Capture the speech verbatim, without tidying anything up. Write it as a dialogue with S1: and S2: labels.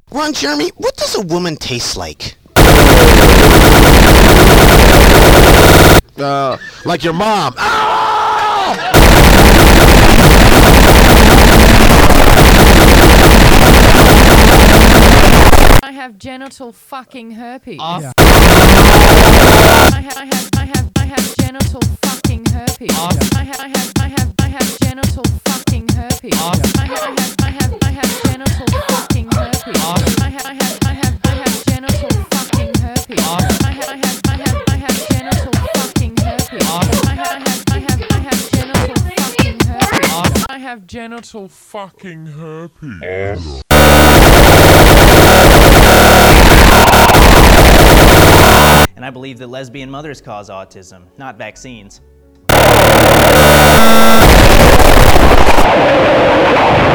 S1: Ron Jeremy, what does a woman taste like?
S2: Uh, like your mom. Ah!
S3: I have genital fucking herpes.
S4: Off.
S3: I have, I have, I have, I have genital fucking herpes.
S4: Off.
S3: I have, I have, I have, I have genital fucking herpes.
S4: Off.
S3: I have, I have, I have, I have genital fucking herpes.
S4: Off.
S3: I have, I have, I have, I have genital fucking herpes.
S4: Off.
S3: I have, I have, I have, I have genital fucking herpes.
S4: Off.
S3: I have, I have, I have, I have genital fucking herpes.
S4: Off.
S3: I have genital fucking herpes.
S5: And I believe that lesbian mothers cause autism, not vaccines.